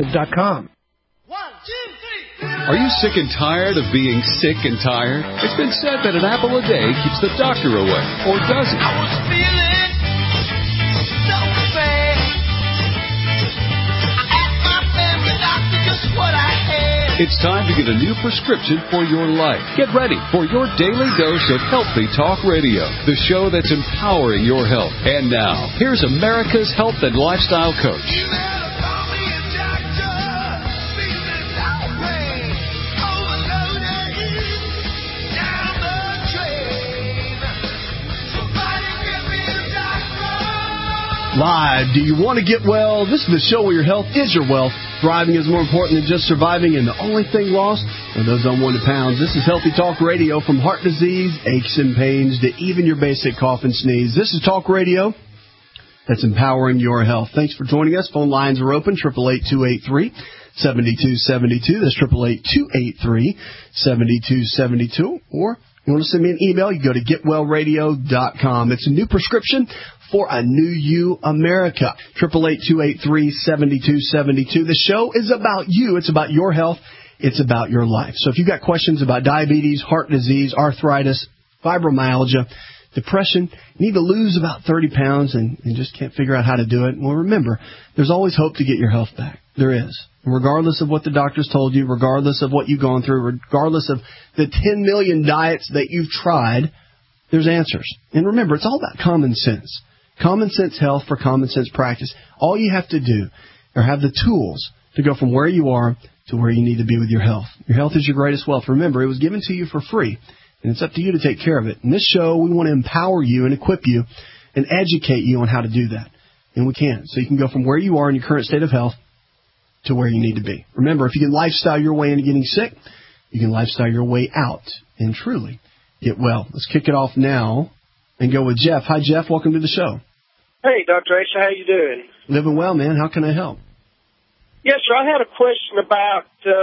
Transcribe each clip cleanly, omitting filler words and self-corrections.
Interactive.com. Are you sick and tired of being sick and tired? It's been said that an apple a day keeps the doctor away, or does it? I was feeling so bad. I asked my family doctor just what I had. It's time to get a new prescription for your life. Get ready for your daily dose of Healthy Talk Radio, the show that's empowering your health. And now, here's America's health and lifestyle coach. Live. Do you want to get well? This is the show where your health is your wealth. Thriving is more important than just surviving, and the only thing lost are those unwanted pounds. This is Healthy Talk Radio, from heart disease, aches and pains, to even your basic cough and sneeze. This is Talk Radio that's empowering your health. Thanks for joining us. Phone lines are open, 888-283-7272. That's 888-283-7272. Or you want to send me an email, you go to getwellradio.com. It's a new prescription for a new you, America. 888-283-7272. The show is about you. It's about your health. It's about your life. So if you've got questions about diabetes, heart disease, arthritis, fibromyalgia, depression, you need to lose about 30 pounds and just can't figure out how to do it, well, remember, there's always hope to get your health back. There is. Regardless of what the doctors told you, regardless of what you've gone through, regardless of the 10 million diets that you've tried, there's answers. And remember, it's all about common sense. Common sense health for common sense practice. All you have to do or have the tools to go from where you are to where you need to be with your health. Your health is your greatest wealth. Remember, it was given to you for free, and it's up to you to take care of it. In this show, we want to empower you and equip you and educate you on how to do that. And we can. So you can go from where you are in your current state of health to where you need to be. Remember, if you can lifestyle your way into getting sick, you can lifestyle your way out and truly get well. Let's kick it off now and go with Jeff. Hi, Jeff. Welcome to the show. Hey, Dr. Asa. How you doing? Living well, man. How can I help? Yes, sir. I had a question about 10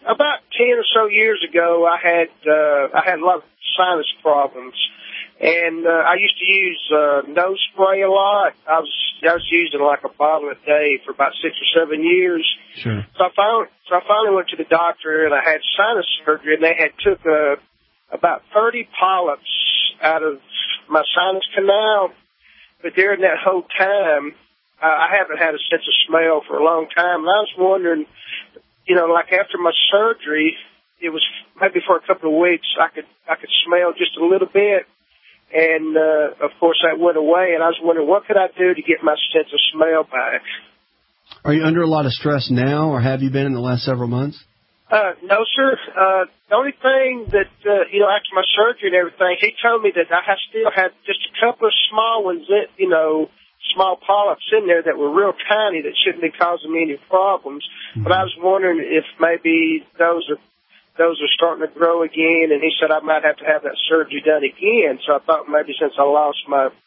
or so years ago. I had a lot of sinus problems, and I used to use nose spray a lot. I was using like a bottle a day for about 6 or 7 years. Sure. So I finally went to the doctor, and I had sinus surgery, and they had took about 30 polyps out of my sinus canal. But during that whole time, I haven't had a sense of smell for a long time. And I was wondering, like after my surgery, it was maybe for a couple of weeks, I could smell just a little bit. And, of course, that went away. And I was wondering, what could I do to get my sense of smell back? Are you under a lot of stress now, or have you been in the last several months? No, sir. The only thing that, after my surgery and everything, he told me that I still had just a couple of small ones that, small polyps in there that were real tiny that shouldn't be causing me any problems. Mm-hmm. But I was wondering if maybe those are starting to grow again, and he said I might have to have that surgery done again. So I thought maybe since I lost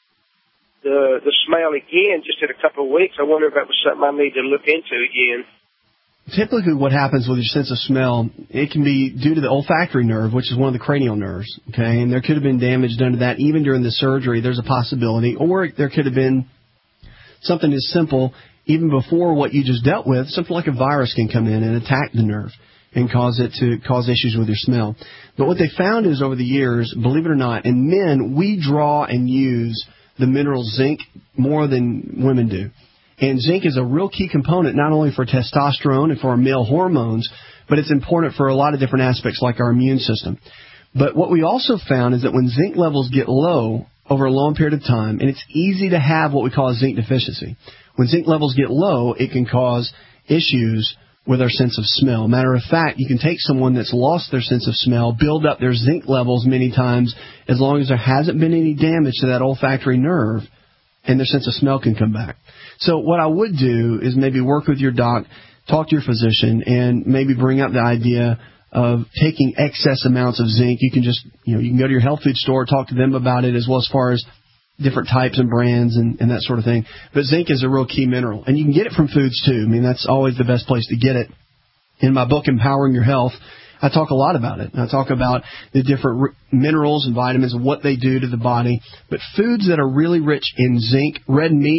the smell again just in a couple of weeks, I wonder if that was something I need to look into again. Typically what happens with your sense of smell, it can be due to the olfactory nerve, which is one of the cranial nerves, okay? And there could have been damage done to that even during the surgery. There's a possibility. Or there could have been something as simple, even before what you just dealt with, something like a virus can come in and attack the nerve and cause issues with your smell. But what they found is over the years, believe it or not, in men, we draw and use the mineral zinc more than women do. And zinc is a real key component not only for testosterone and for our male hormones, but it's important for a lot of different aspects like our immune system. But what we also found is that when zinc levels get low over a long period of time, and it's easy to have what we call a zinc deficiency. When zinc levels get low, it can cause issues with our sense of smell. Matter of fact, you can take someone that's lost their sense of smell, build up their zinc levels many times, as long as there hasn't been any damage to that olfactory nerve, and their sense of smell can come back. So what I would do is maybe work with your doc, talk to your physician, and maybe bring up the idea of taking excess amounts of zinc. You can just, you can go to your health food store, talk to them about it, as well as far as different types and brands and that sort of thing. But zinc is a real key mineral, and you can get it from foods too. I mean, that's always the best place to get it. In my book, Empowering Your Health, I talk a lot about it. I talk about the different minerals and vitamins and what they do to the body. But foods that are really rich in zinc, red meat,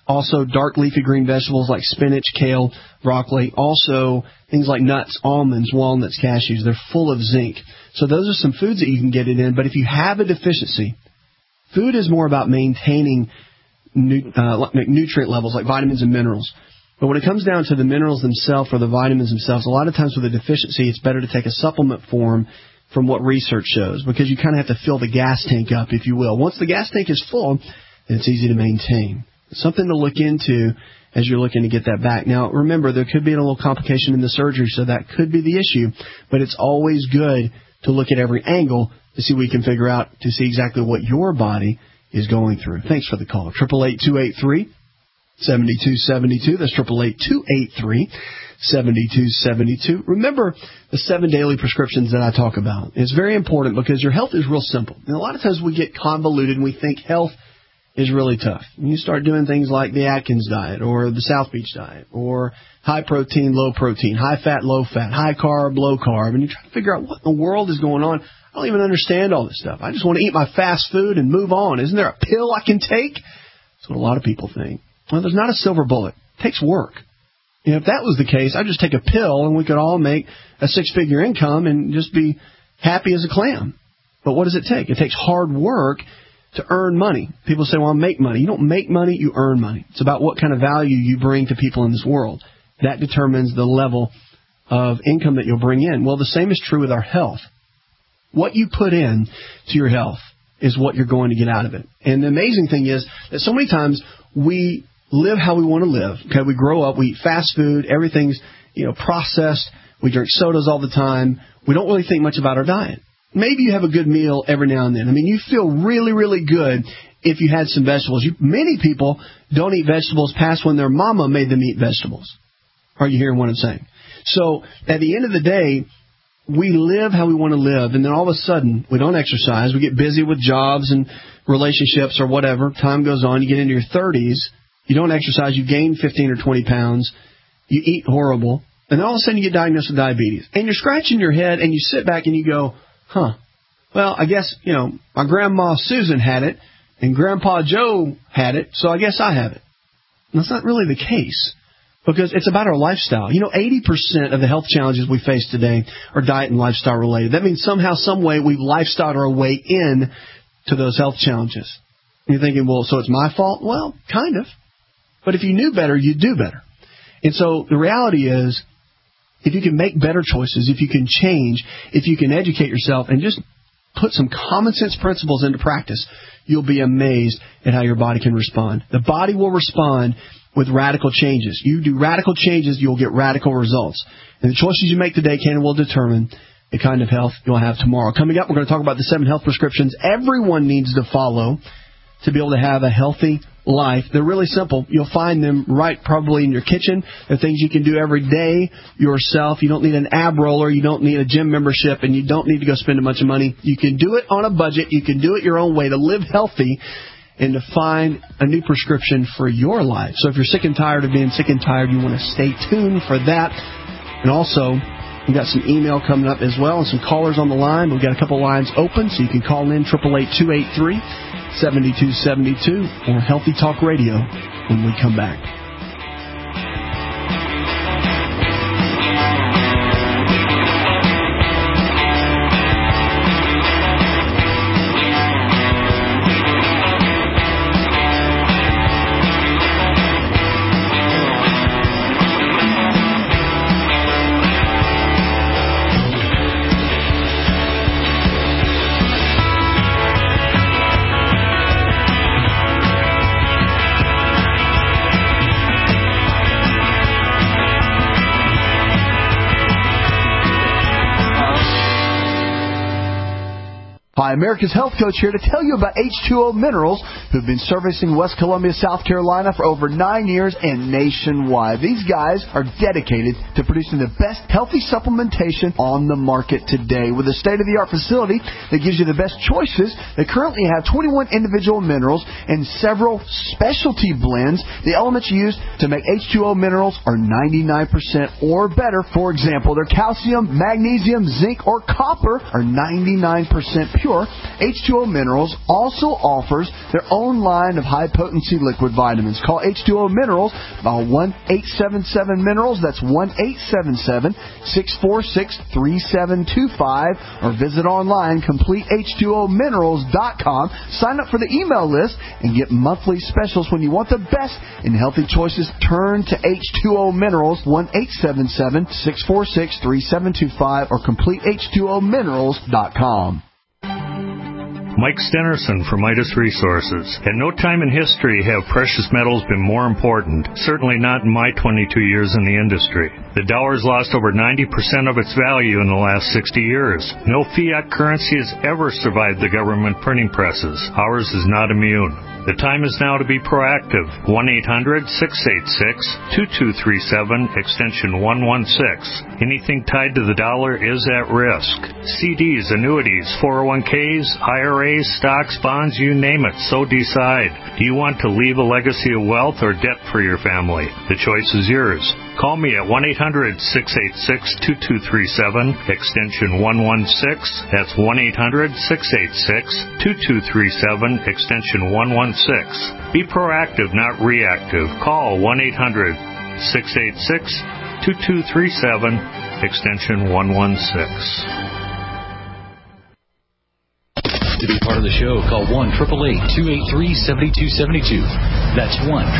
Also, dark leafy green vegetables like spinach, kale, broccoli. Also, things like nuts, almonds, walnuts, cashews. They're full of zinc. So those are some foods that you can get it in. But if you have a deficiency, food is more about maintaining nutrient levels like vitamins and minerals. But when it comes down to the minerals themselves or the vitamins themselves, a lot of times with a deficiency, it's better to take a supplement form from what research shows, because you kind of have to fill the gas tank up, if you will. Once the gas tank is full, then it's easy to maintain. Something to look into as you're looking to get that back. Now, remember, there could be a little complication in the surgery, so that could be the issue. But it's always good to look at every angle to see what we can figure out, to see exactly what your body is going through. Thanks for the call. 888-283-7272. That's 888-283-7272. Remember the 7 daily prescriptions that I talk about. It's very important because your health is real simple. And a lot of times we get convoluted and we think health is really tough. And you start doing things like the Atkins diet or the South Beach diet or high protein, low protein, high fat, low fat, high carb, low carb, and you try to figure out what in the world is going on. I don't even understand all this stuff. I just want to eat my fast food and move on. Isn't there a pill I can take? That's what a lot of people think. Well, there's not a silver bullet. It takes work. You know, if that was the case, I'd just take a pill and we could all make a 6-figure income and just be happy as a clam. But what does it take? It takes hard work to earn money. People say, well, make money. You don't make money, you earn money. It's about what kind of value you bring to people in this world. That determines the level of income that you'll bring in. Well, the same is true with our health. What you put in to your health is what you're going to get out of it. And the amazing thing is that so many times we live how we want to live. Okay, we grow up, we eat fast food, everything's, processed. We drink sodas all the time. We don't really think much about our diet. Maybe you have a good meal every now and then. I mean, you feel really, really good if you had some vegetables. Many people don't eat vegetables past when their mama made them eat vegetables. Are you hearing what I'm saying? So at the end of the day, we live how we want to live, and then all of a sudden, we don't exercise. We get busy with jobs and relationships or whatever. Time goes on. You get into your 30s. You don't exercise. You gain 15 or 20 pounds. You eat horrible. And then all of a sudden, you get diagnosed with diabetes. And you're scratching your head, and you sit back and you go, well, I guess, my grandma Susan had it, and Grandpa Joe had it, so I guess I have it. And that's not really the case. Because it's about our lifestyle. 80% of the health challenges we face today are diet and lifestyle related. That means somehow, some way, we've lifestyled our way in to those health challenges. And you're thinking, well, so it's my fault? Well, kind of. But if you knew better, you'd do better. And so the reality is, if you can make better choices, if you can change, if you can educate yourself and just put some common sense principles into practice, you'll be amazed at how your body can respond. The body will respond with radical changes. You do radical changes, you'll get radical results. And the choices you make today can and will determine the kind of health you'll have tomorrow. Coming up, we're going to talk about the 7 health prescriptions everyone needs to follow to be able to have a healthy life. They're really simple. You'll find them right probably in your kitchen. They're things you can do every day yourself. You don't need an ab roller. You don't need a gym membership, and you don't need to go spend a bunch of money. You can do it on a budget. You can do it your own way to live healthy and to find a new prescription for your life. So if you're sick and tired of being sick and tired, you want to stay tuned for that. And also, we've got some email coming up as well and some callers on the line. We've got a couple lines open, so you can call in 888-283-7272 or Healthy Talk Radio when we come back. Hi, America's Health Coach here to tell you about H2O Minerals, who've been servicing West Columbia, South Carolina for over 9 years and nationwide. These guys are dedicated to producing the best healthy supplementation on the market today. With a state-of-the-art facility that gives you the best choices, they currently have 21 individual minerals and several specialty blends. The elements used to make H2O Minerals are 99% or better. For example, their calcium, magnesium, zinc, or copper are 99% pure. more, H2O Minerals also offers their own line of high-potency liquid vitamins. Call H2O Minerals, 1-877-MINERALS. That's 1-877-646-3725. Or visit online, CompleteH2OMinerals.com. Sign up for the email list and get monthly specials. When you want the best in healthy choices, turn to H2O Minerals, 1-877-646-3725 or CompleteH2OMinerals.com. Mike Stenerson from Midas Resources. At no time in history have precious metals been more important, certainly not in my 22 years in the industry. The dollar has lost over 90% of its value in the last 60 years. No fiat currency has ever survived the government printing presses. Ours is not immune. The time is now to be proactive. 1-800-686-2237, extension 116. Anything tied to the dollar is at risk. CDs, annuities, 401ks, IRAs, stocks, bonds, you name it, so decide. Do you want to leave a legacy of wealth or debt for your family? The choice is yours. Call me at 1-800-686-2237, extension 116. That's 1-800-686-2237, extension 116. Be proactive, not reactive. Call 1-800-686-2237, extension 116. To be part of the show, call 1-888-283-7272. That's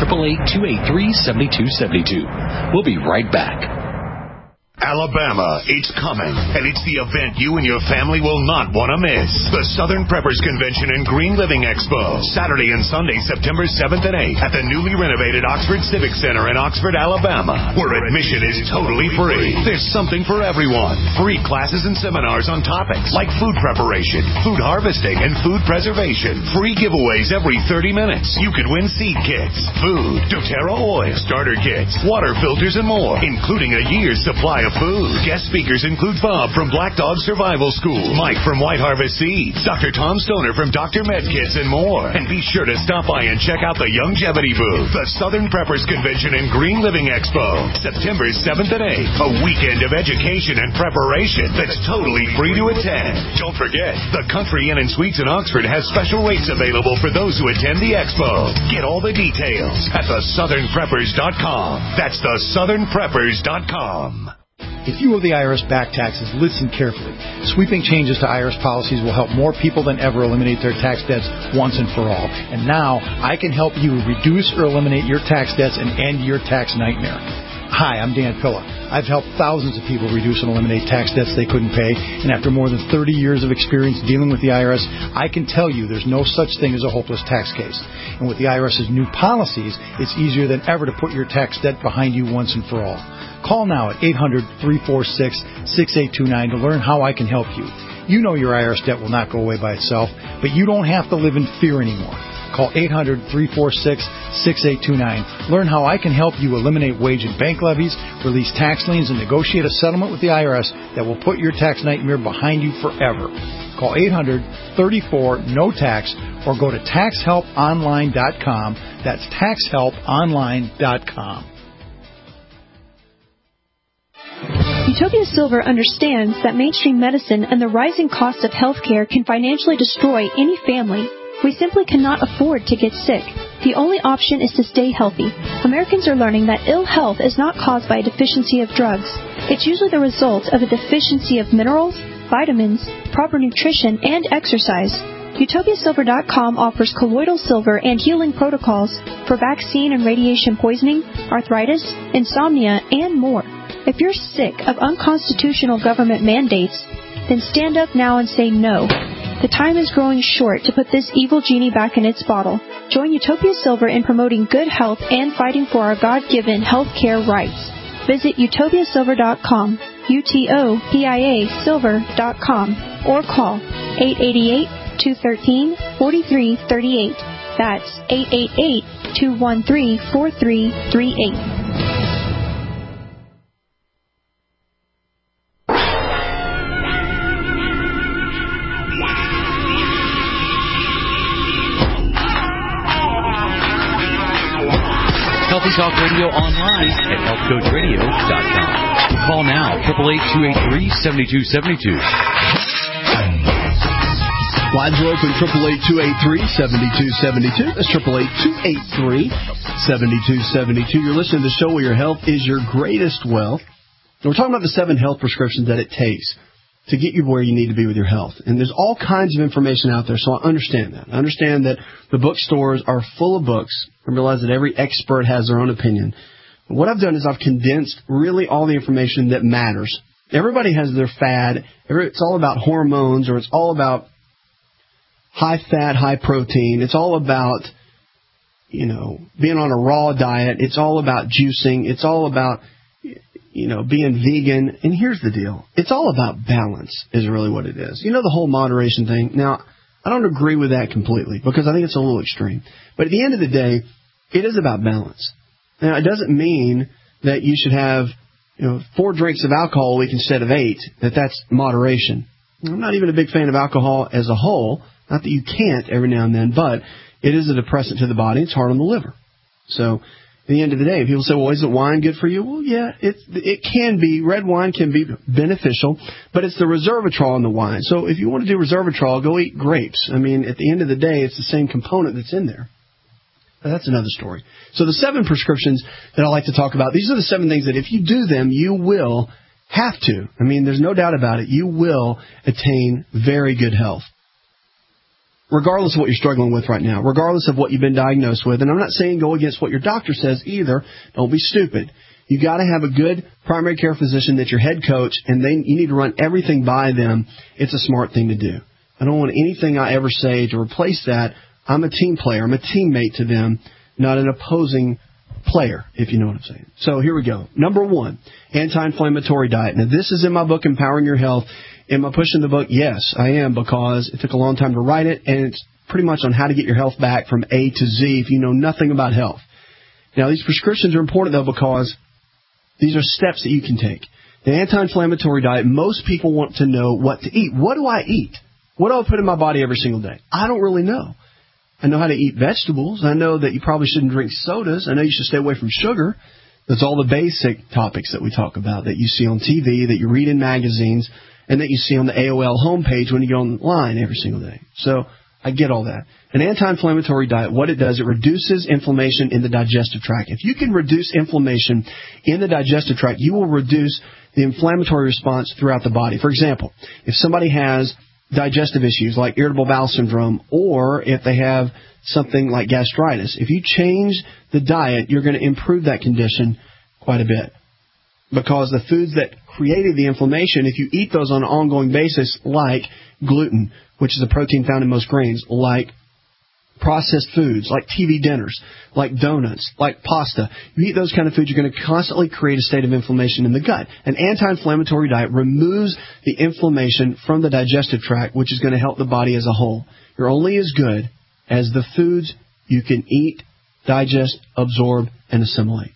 1-888-283-7272. We'll be right back. Alabama, it's coming, and it's the event you and your family will not want to miss. The Southern Preppers Convention and Green Living Expo, Saturday and Sunday, September 7th and 8th, at the newly renovated Oxford Civic Center in Oxford, Alabama, where admission is totally free. There's something for everyone. Free classes and seminars on topics like food preparation, food harvesting, and food preservation. Free giveaways every 30 minutes. You could win seed kits, food, doTERRA oil, starter kits, water filters, and more, including a year's supply of food. Guest speakers include Bob from Black Dog Survival School, Mike from White Harvest Seeds, Dr. Tom Stoner from Dr. Medkits, and more. And be sure to stop by and check out the Longevity booth. The Southern Preppers Convention and Green Living Expo, September 7th and 8th. A weekend of education and preparation that's totally free to attend. Don't forget, the Country Inn and Suites in Oxford has special rates available for those who attend the expo. Get all the details at thesouthernpreppers.com. That's thesouthernpreppers.com. If you owe the IRS back taxes, listen carefully. Sweeping changes to IRS policies will help more people than ever eliminate their tax debts once and for all. And now, I can help you reduce or eliminate your tax debts and end your tax nightmare. Hi, I'm Dan Pilla. I've helped thousands of people reduce and eliminate tax debts they couldn't pay, and after more than 30 years of experience dealing with the IRS, I can tell you there's no such thing as a hopeless tax case. And with the IRS's new policies, it's easier than ever to put your tax debt behind you once and for all. Call now at 800-346-6829 to learn how I can help you. You know your IRS debt will not go away by itself, but you don't have to live in fear anymore. Call 800-346-6829. Learn how I can help you eliminate wage and bank levies, release tax liens, and negotiate a settlement with the IRS that will put your tax nightmare behind you forever. Call 800-34-NO-TAX or go to TaxHelpOnline.com. That's TaxHelpOnline.com. Utopia Silver understands that mainstream medicine and the rising cost of healthcare can financially destroy any family. We simply cannot afford to get sick. The only option is to stay healthy. Americans are learning that ill health is not caused by a deficiency of drugs. It's usually the result of a deficiency of minerals, vitamins, proper nutrition, and exercise. UtopiaSilver.com offers colloidal silver and healing protocols for vaccine and radiation poisoning, arthritis, insomnia, and more. If you're sick of unconstitutional government mandates, then stand up now and say no. The time is growing short to put this evil genie back in its bottle. Join Utopia Silver in promoting good health and fighting for our God-given health care rights. Visit UtopiaSilver.com, UTOPIA Silver.com, or call 888-213-4338. That's 888-213-4338. Healthy Talk Radio online at healthcoachradio.com. Call now, 888-283-7272. Lines are open, 888-283-7272. That's 888-283-7272. You're listening to the show where your health is your greatest wealth. And we're talking about the 7 health prescriptions that it takes to get you where you need to be with your health. And there's all kinds of information out there, so I understand that. I understand that the bookstores are full of books. I realize that every expert has their own opinion. But what I've done is I've condensed really all the information that matters. Everybody has their fad. It's all about hormones, or it's all about high fat, high protein. It's all about, being on a raw diet. It's all about juicing. It's all about, being vegan. And here's the deal. It's all about balance is really what it is. The whole moderation thing. Now, I don't agree with that completely because I think it's a little extreme. But at the end of the day, it is about balance. Now, it doesn't mean that you should have 4 drinks of alcohol a week instead of 8, that's moderation. I'm not even a big fan of alcohol as a whole. Not that you can't every now and then, but it is a depressant to the body. It's hard on the liver. So at the end of the day, people say, well, isn't wine good for you? Well, yeah, it can be. Red wine can be beneficial, but it's the resveratrol in the wine. So if you want to do resveratrol, go eat grapes. I mean, at the end of the day, it's the same component that's in there. But that's another story. So the 7 prescriptions that I like to talk about, these are the 7 things that if you do them, you will have to. I mean, there's no doubt about it. You will attain very good health. Regardless of what you're struggling with right now, regardless of what you've been diagnosed with. And I'm not saying go against what your doctor says either. Don't be stupid. You got to have a good primary care physician that's your head coach, and you need to run everything by them. It's a smart thing to do. I don't want anything I ever say to replace that. I'm a team player. I'm a teammate to them, not an opposing player, if you know what I'm saying. So here we go. Number 1, anti-inflammatory diet. Now, this is in my book, Empowering Your Health. Am I pushing the book? Yes, I am, because it took a long time to write it, and it's pretty much on how to get your health back from A to Z if you know nothing about health. Now, these prescriptions are important, though, because these are steps that you can take. The anti-inflammatory diet, most people want to know what to eat. What do I eat? What do I put in my body every single day? I don't really know. I know how to eat vegetables. I know that you probably shouldn't drink sodas. I know you should stay away from sugar. That's all the basic topics that we talk about that you see on TV, that you read in magazines, and that you see on the AOL homepage when you go online every single day. So I get all that. An anti-inflammatory diet, what it does, it reduces inflammation in the digestive tract. If you can reduce inflammation in the digestive tract, you will reduce the inflammatory response throughout the body. For example, if somebody has digestive issues like irritable bowel syndrome, or if they have something like gastritis, if you change the diet, you're going to improve that condition quite a bit. Because the foods that created the inflammation, if you eat those on an ongoing basis, like gluten, which is a protein found in most grains, like processed foods, like TV dinners, like donuts, like pasta, you eat those kind of foods, you're going to constantly create a state of inflammation in the gut. An anti-inflammatory diet removes the inflammation from the digestive tract, which is going to help the body as a whole. You're only as good as the foods you can eat, digest, absorb, and assimilate.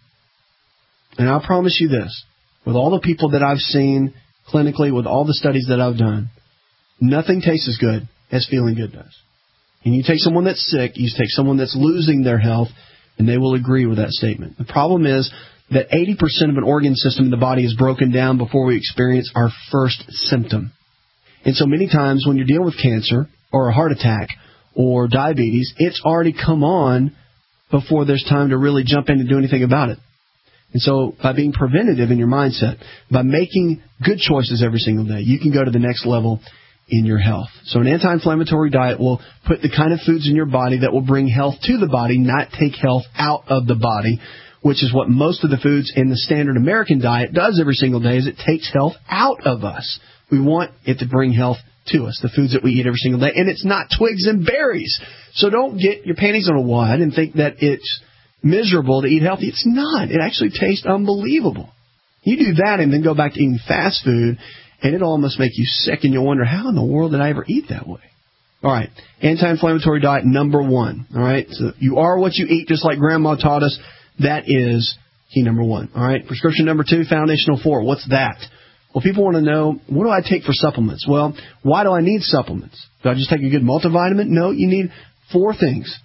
And I'll promise you this, with all the people that I've seen clinically, with all the studies that I've done, nothing tastes as good as feeling good does. And you take someone that's sick, you take someone that's losing their health, and they will agree with that statement. The problem is that 80% of an organ system in the body is broken down before we experience our first symptom. And so many times when you're dealing with cancer or a heart attack or diabetes, it's already come on before there's time to really jump in and do anything about it. And so by being preventative in your mindset, by making good choices every single day, you can go to the next level in your health. So an anti-inflammatory diet will put the kind of foods in your body that will bring health to the body, not take health out of the body, which is what most of the foods in the standard American diet does every single day, is it takes health out of us. We want it to bring health to us, the foods that we eat every single day. And it's not twigs and berries. So don't get your panties on a wad and think that it's miserable to eat healthy. It's not. It actually tastes unbelievable. You do that and then go back to eating fast food, and it'll almost make you sick, and you'll wonder, how in the world did I ever eat that way? All right, anti-inflammatory diet number 1. All right, so you are what you eat, just like Grandma taught us. That is key number 1. All right, prescription number 2, foundational 4. What's that? Well, people want to know, what do I take for supplements? Well, why do I need supplements? Do I just take a good multivitamin? No, you need 4 things.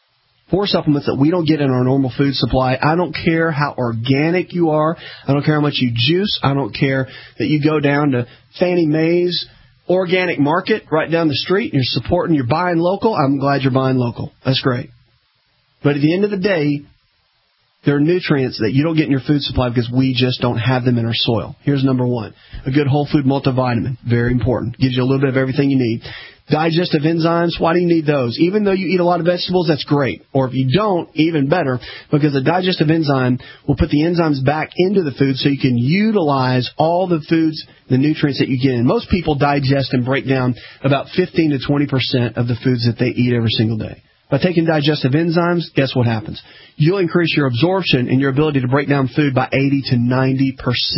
4 supplements that we don't get in our normal food supply. I don't care how organic you are. I don't care how much you juice. I don't care that you go down to Fannie Mae's organic market right down the street, you're supporting, you're buying local, I'm glad you're buying local. That's great. But at the end of the day, there are nutrients that you don't get in your food supply because we just don't have them in our soil. Here's number one. A good whole food multivitamin. Very important. Gives you a little bit of everything you need. Digestive enzymes, why do you need those? Even though you eat a lot of vegetables, that's great. Or if you don't, even better, because a digestive enzyme will put the enzymes back into the food so you can utilize all the foods, the nutrients that you get in. Most people digest and break down about 15 to 20% of the foods that they eat every single day. By taking digestive enzymes, guess what happens? You'll increase your absorption and your ability to break down food by 80 to 90%.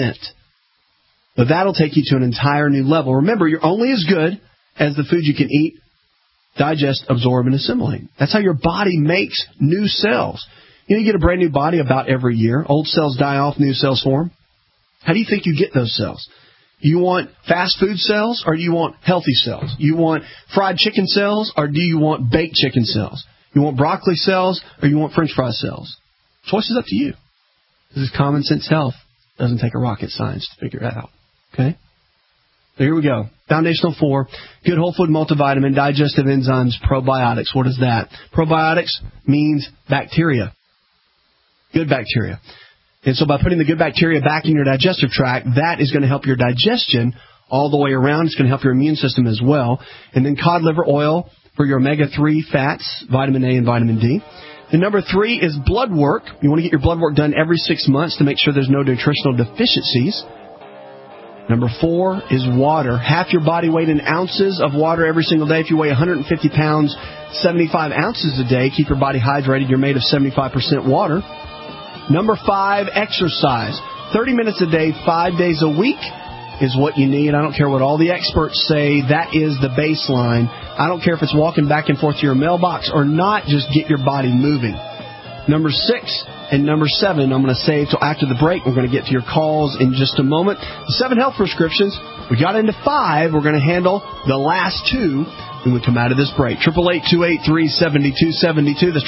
But that'll take you to an entire new level. Remember, you're only as good as the food you can eat, digest, absorb, and assimilate. That's how your body makes new cells. You get a brand new body about every year. Old cells die off, new cells form. How do you think you get those cells? You want fast food cells or do you want healthy cells? You want fried chicken cells or do you want baked chicken cells? You want broccoli cells or you want french fry cells? Choice is up to you. This is common sense health. It doesn't take a rocket science to figure it out. Okay? So here we go. Foundational 4, good whole food multivitamin, digestive enzymes, probiotics. What is that? Probiotics means bacteria. Good bacteria. And so by putting the good bacteria back in your digestive tract, that is going to help your digestion all the way around. It's going to help your immune system as well. And then cod liver oil for your omega-3 fats, vitamin A and vitamin D. And number 3 is blood work. You want to get your blood work done every 6 months to make sure there's no nutritional deficiencies. Number 4 is water. Half your body weight in ounces of water every single day. If you weigh 150 pounds, 75 ounces a day. Keep your body hydrated. You're made of 75% water. Number 5, exercise. 30 minutes a day, 5 days a week is what you need. I don't care what all the experts say. That is the baseline. I don't care if it's walking back and forth to your mailbox or not. Just get your body moving. Number 6 and number 7, I'm going to save till after the break. We're going to get to your calls in just a moment. The 7 health prescriptions. We got into 5. We're going to handle the last 2 when we come out of this break. 888-283-7272. That's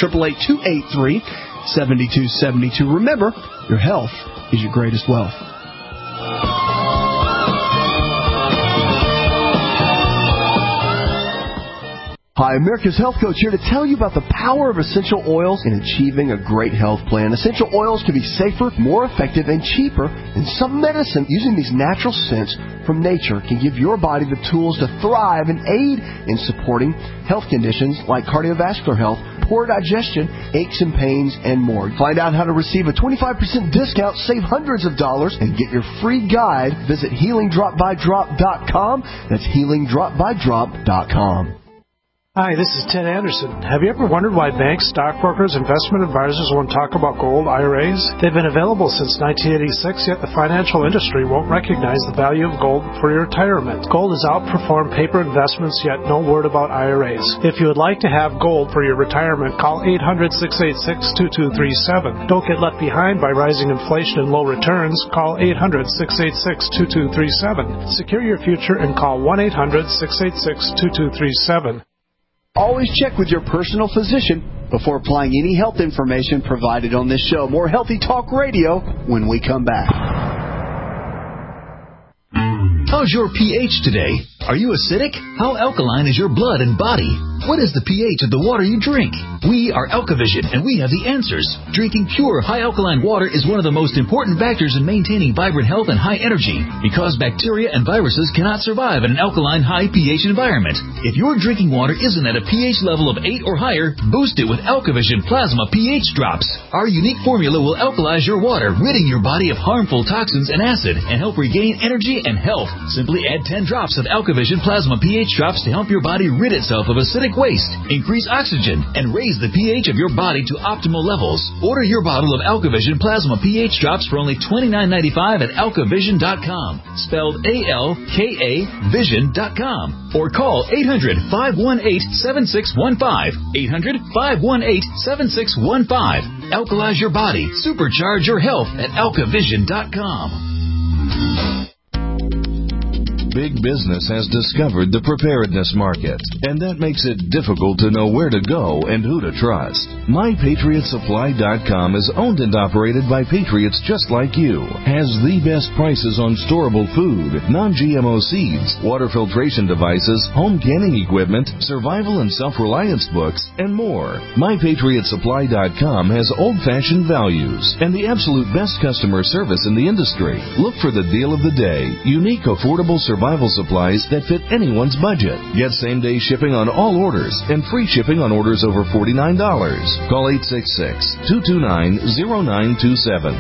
888-283-7272. Remember, your health is your greatest wealth. Hi, America's Health Coach here to tell you about the power of essential oils in achieving a great health plan. Essential oils can be safer, more effective, and cheaper than some medicine. Using these natural scents from nature can give your body the tools to thrive and aid in supporting health conditions like cardiovascular health, poor digestion, aches and pains, and more. Find out how to receive a 25% discount, save hundreds of dollars, and get your free guide. Visit healingdropbydrop.com. That's healingdropbydrop.com. Hi, this is Ted Anderson. Have you ever wondered why banks, stockbrokers, investment advisors won't talk about gold IRAs? They've been available since 1986, yet the financial industry won't recognize the value of gold for your retirement. Gold has outperformed paper investments, yet no word about IRAs. If you would like to have gold for your retirement, call 800-686-2237. Don't get left behind by rising inflation and low returns. Call 800-686-2237. Secure your future and call 1-800-686-2237. Always check with your personal physician before applying any health information provided on this show. More Healthy Talk Radio when we come back. How's your pH today? Are you acidic? How alkaline is your blood and body? What is the pH of the water you drink? We are Alkavision, and we have the answers. Drinking pure, high-alkaline water is one of the most important factors in maintaining vibrant health and high energy, because bacteria and viruses cannot survive in an alkaline, high pH environment. If your drinking water isn't at a pH level of 8 or higher, boost it with Alkavision Plasma pH Drops. Our unique formula will alkalize your water, ridding your body of harmful toxins and acid, and help regain energy and health. Simply add 10 drops of Alkavision Plasma pH Drops to help your body rid itself of acidic waste, increase oxygen, and raise the pH of your body to optimal levels. Order your bottle of Alkavision Plasma pH Drops for only $29.95 at alkavision.com, spelled A-L-K-A Vision.com, or call 800-518-7615, 800-518-7615. Alkalize your body, supercharge your health at alkavision.com. big business has discovered the preparedness market, and that makes it difficult to know where to go and who to trust. MyPatriotSupply.com is owned and operated by patriots just like you, has the best prices on storable food, non-GMO seeds, water filtration devices, home canning equipment, survival and self-reliance books, and more. MyPatriotSupply.com has old-fashioned values and the absolute best customer service in the industry. Look for the deal of the day, unique, affordable survival supplies that fit anyone's budget. Get same-day shipping on all orders and free shipping on orders over $49. Call 866-229-0927,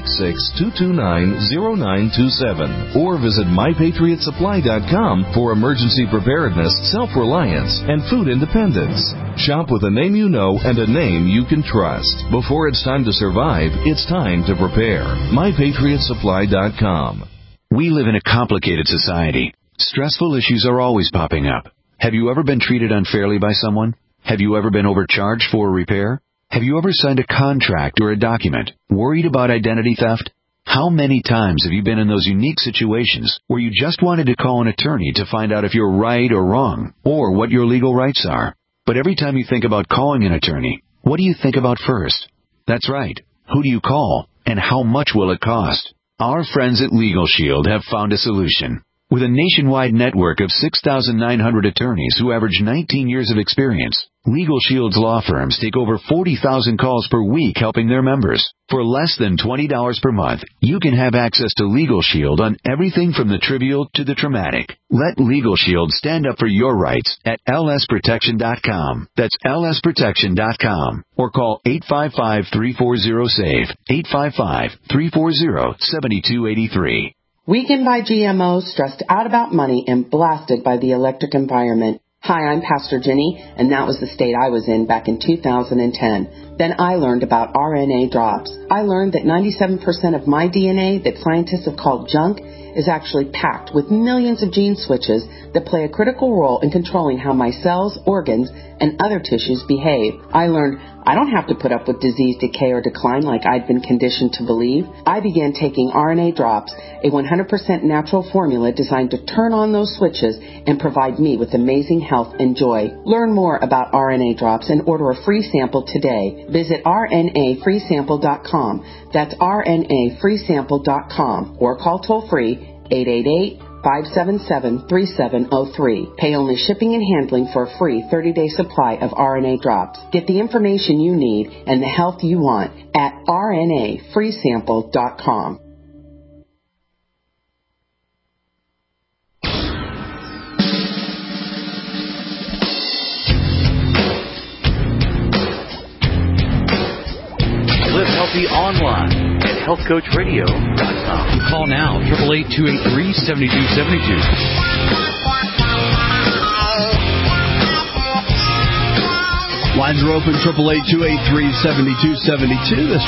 866-229-0927, or visit MyPatriotSupply.com for emergency preparedness, self-reliance, and food independence. Shop with a name you know and a name you can trust. Before it's time to survive, it's time to prepare. MyPatriotSupply.com. We live in a complicated society. Stressful issues are always popping up. Have you ever been treated unfairly by someone? Have you ever been overcharged for a repair? Have you ever signed a contract or a document worried about identity theft? How many times have you been in those unique situations where you just wanted to call an attorney to find out if you're right or wrong, or what your legal rights are? But every time you think about calling an attorney, what do you think about first? That's right. Who do you call, and how much will it cost? Our friends at Legal Shield have found a solution. With a nationwide network of 6,900 attorneys who average 19 years of experience, Legal Shield's law firms take over 40,000 calls per week helping their members. For less than $20 per month, you can have access to Legal Shield on everything from the trivial to the traumatic. Let Legal Shield stand up for your rights at lsprotection.com. That's lsprotection.com. Or call 855-340-SAVE, 855-340-7283. Weakened by GMOs, stressed out about money, and blasted by the electric environment. Hi, I'm Pastor Jenny, and that was the state I was in back in 2010. Then I learned about RNA drops. I learned that 97% of my DNA that scientists have called junk is actually packed with millions of gene switches that play a critical role in controlling how my cells, organs, and other tissues behave. I learned I don't have to put up with disease, decay, or decline like I'd been conditioned to believe. I began taking RNA drops, a 100% natural formula designed to turn on those switches and provide me with amazing health and joy. Learn more about RNA drops and order a free sample today. Visit rnafreesample.com. That's rnafreesample.com, or call toll-free 888-577-3703. Pay only shipping and handling for a free 30-day supply of RNA drops. Get the information you need and the health you want at rnafreesample.com. Live healthy online at healthcoachradio.com. Call now, 888-283-7272. Lines are open, 888-283-7272. That's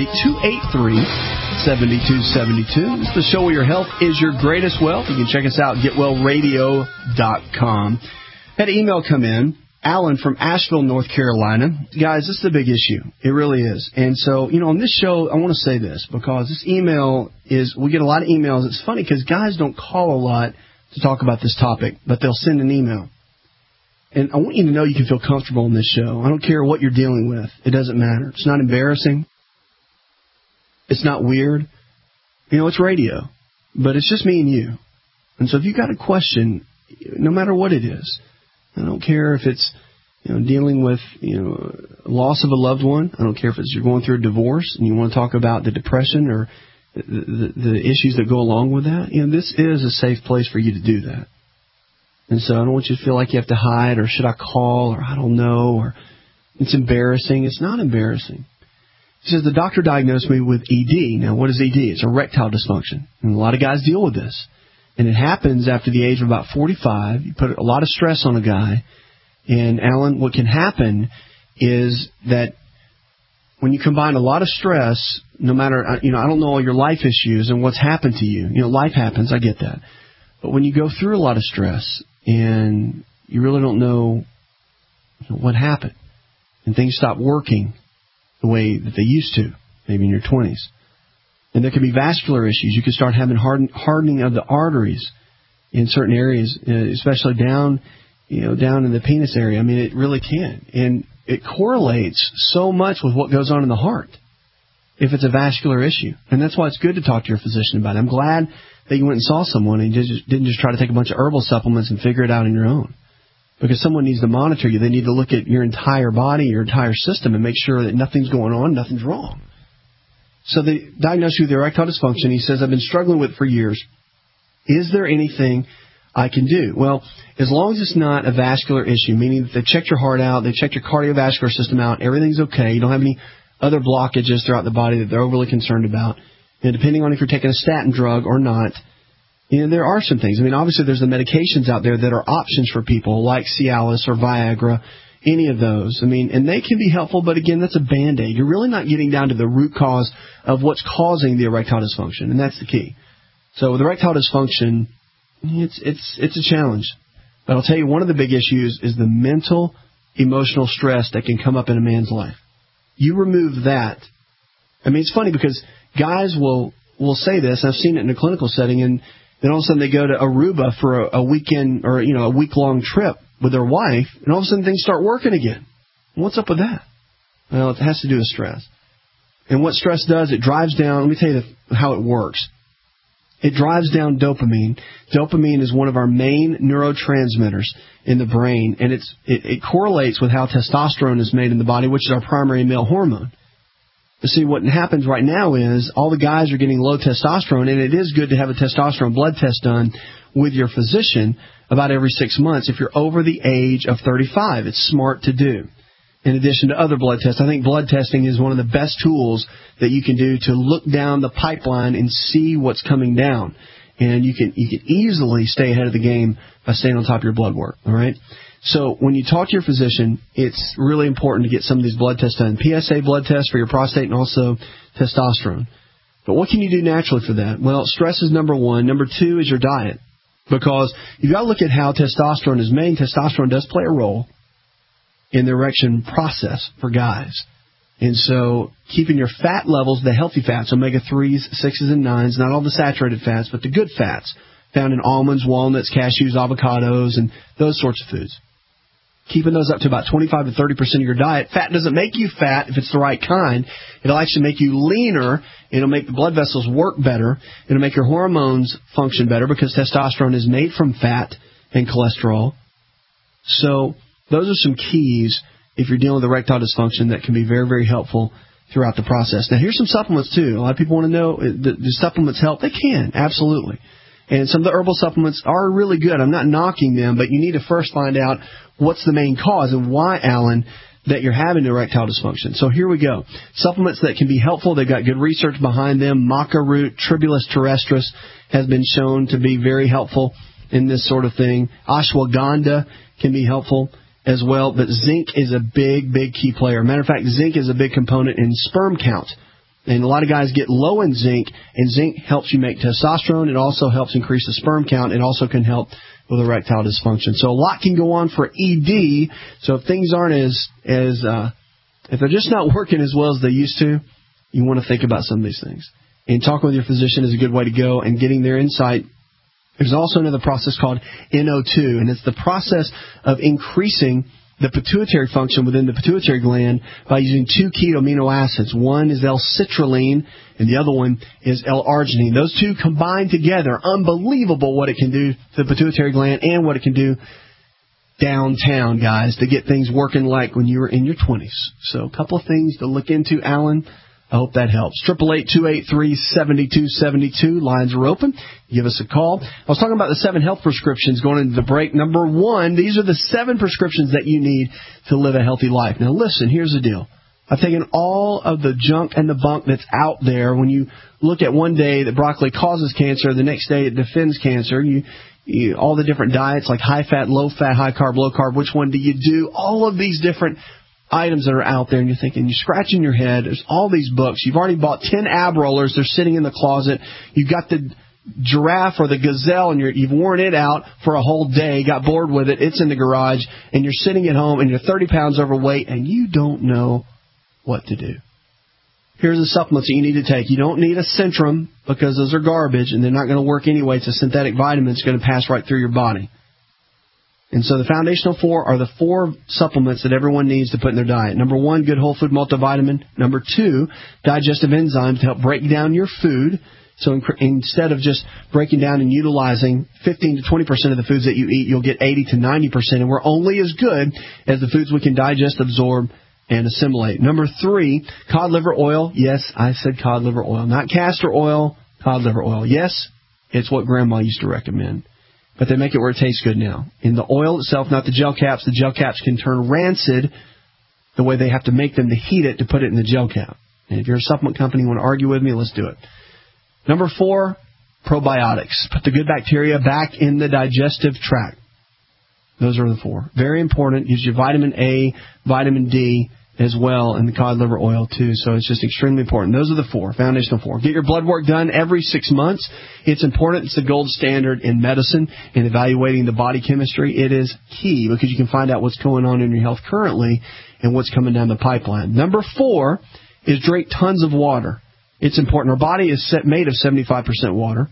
888-283-7272. It's the show where your health is your greatest wealth. You can check us out at getwellradio.com. Had an email come in. Alan from Asheville, North Carolina. Guys, this is a big issue. It really is. And so, on this show, I want to say this, because this email we get a lot of emails. It's funny because guys don't call a lot to talk about this topic, but they'll send an email. And I want you to know you can feel comfortable in this show. I don't care what you're dealing with. It doesn't matter. It's not embarrassing. It's not weird. It's radio. But it's just me and you. And so if you've got a question, no matter what it is, I don't care if it's dealing with loss of a loved one. I don't care if it's you're going through a divorce and you want to talk about the depression or the issues that go along with that. This is a safe place for you to do that. And so I don't want you to feel like you have to hide, or should I call, or I don't know, or it's embarrassing. It's not embarrassing. He says the doctor diagnosed me with ED. Now, what is ED? It's erectile dysfunction, and a lot of guys deal with this. And it happens after the age of about 45. You put a lot of stress on a guy. And, Alan, what can happen is that when you combine a lot of stress, no matter, I don't know all your life issues and what's happened to you. Life happens. I get that. But when you go through a lot of stress and you really don't know what happened, and things stop working the way that they used to, maybe in your 20s, and there can be vascular issues. You can start having hardening of the arteries in certain areas, especially down in the penis area. I mean, it really can. And it correlates so much with what goes on in the heart if it's a vascular issue. And that's why it's good to talk to your physician about it. I'm glad that you went and saw someone and didn't just try to take a bunch of herbal supplements and figure it out on your own. Because someone needs to monitor you. They need to look at your entire body, your entire system, and make sure that nothing's going on, nothing's wrong. So they diagnosed you with erectile dysfunction. He says, I've been struggling with it for years. Is there anything I can do? Well, as long as it's not a vascular issue, meaning that they checked your heart out, they checked your cardiovascular system out, everything's okay, you don't have any other blockages throughout the body that they're overly concerned about, and depending on if you're taking a statin drug or not, there are some things. I mean, obviously there's the medications out there that are options for people, like Cialis or Viagra, any of those. I mean, and they can be helpful, but again, that's a Band-Aid. You're really not getting down to the root cause of what's causing the erectile dysfunction, and that's the key. So with erectile dysfunction, it's a challenge. But I'll tell you, one of the big issues is the mental, emotional stress that can come up in a man's life. You remove that. I mean, it's funny because guys will say this, and I've seen it in a clinical setting, and then all of a sudden they go to Aruba for a weekend or a week-long trip with their wife, and all of a sudden things start working again. What's up with that? Well, it has to do with stress. And what stress does, it drives down, let me tell you how it works. It drives down dopamine. Dopamine is one of our main neurotransmitters in the brain, and it correlates with how testosterone is made in the body, which is our primary male hormone. But see, what happens right now is all the guys are getting low testosterone, and it is good to have a testosterone blood test done with your physician about every 6 months if you're over the age of 35. It's smart to do. In addition to other blood tests, I think blood testing is one of the best tools that you can do to look down the pipeline and see what's coming down. And you can easily stay ahead of the game by staying on top of your blood work. All right. So when you talk to your physician, it's really important to get some of these blood tests done. PSA blood test for your prostate and also testosterone. But what can you do naturally for that? Well, stress is number one. Number two is your diet. Because you've got to look at how testosterone is made. Testosterone does play a role in the erection process for guys. And so keeping your fat levels, the healthy fats, omega-3s, 6s, and 9s, not all the saturated fats, but the good fats found in almonds, walnuts, cashews, avocados, and those sorts of foods. Keeping those up to about 25 to 30% of your diet. Fat doesn't make you fat if it's the right kind. It'll actually make you leaner. It'll make the blood vessels work better. It'll make your hormones function better because testosterone is made from fat and cholesterol. So those are some keys if you're dealing with erectile dysfunction that can be very, very helpful throughout the process. Now, here's some supplements, too. A lot of people want to know, do supplements help? They can, absolutely. And some of the herbal supplements are really good. I'm not knocking them, but you need to first find out what's the main cause and why, Alan, that you're having erectile dysfunction. So here we go. Supplements that can be helpful. They've got good research behind them. Maca root, Tribulus terrestris has been shown to be very helpful in this sort of thing. Ashwagandha can be helpful as well, but zinc is a big, big key player. Matter of fact, zinc is a big component in sperm count. And a lot of guys get low in zinc, and zinc helps you make testosterone. It also helps increase the sperm count. It also can help with erectile dysfunction. So a lot can go on for ED. So if things aren't if they're just not working as well as they used to, you want to think about some of these things. And talking with your physician is a good way to go, and getting their insight. There's also another process called NO2, and it's the process of increasing the pituitary function within the pituitary gland by using two key amino acids. One is L-citrulline, and the other one is L-arginine. Those two combined together, unbelievable what it can do to the pituitary gland and what it can do downtown, guys, to get things working like when you were in your 20s. So a couple of things to look into, Alan. I hope that helps. 888-283-7272. Lines are open. Give us a call. I was talking about the 7 health prescriptions going into the break. Number 1, these are the 7 prescriptions that you need to live a healthy life. Now, listen, here's the deal. I've taken all of the junk and the bunk that's out there. When you look at one day that broccoli causes cancer, the next day it defends cancer, all the different diets like high-fat, low-fat, high-carb, low-carb, which one do you do? All of these different items that are out there, and you're thinking, you're scratching your head. There's all these books. You've already bought 10 ab rollers. They're sitting in the closet. You've got the giraffe or the gazelle, and you've worn it out for a whole day, got bored with it. It's in the garage, and you're sitting at home, and you're 30 pounds overweight, and you don't know what to do. Here's the supplements that you need to take. You don't need a Centrum because those are garbage and they're not going to work anyway. It's a synthetic vitamin. It's going to pass right through your body. And so the foundational 4 are the 4 supplements that everyone needs to put in their diet. Number 1, good whole food multivitamin. Number 2, digestive enzymes to help break down your food. So instead of just breaking down and utilizing 15 to 20% of the foods that you eat, you'll get 80 to 90%. And we're only as good as the foods we can digest, absorb, and assimilate. Number 3, cod liver oil. Yes, I said cod liver oil. Not castor oil, cod liver oil. Yes, it's what Grandma used to recommend. But they make it where it tastes good now. In the oil itself, not the gel caps. The gel caps can turn rancid the way they have to make them to heat it to put it in the gel cap. And if you're a supplement company and want to argue with me, let's do it. Number 4, probiotics. Put the good bacteria back in the digestive tract. Those are the 4. Very important. Gives you vitamin A, vitamin D as well, and the cod liver oil too. So it's just extremely important. Those are the 4, foundational 4. Get your blood work done every 6 months. It's important. It's the gold standard in medicine in evaluating the body chemistry. It is key because you can find out what's going on in your health currently and what's coming down the pipeline. Number 4 is drink tons of water. It's important. Our body is made of 75% water.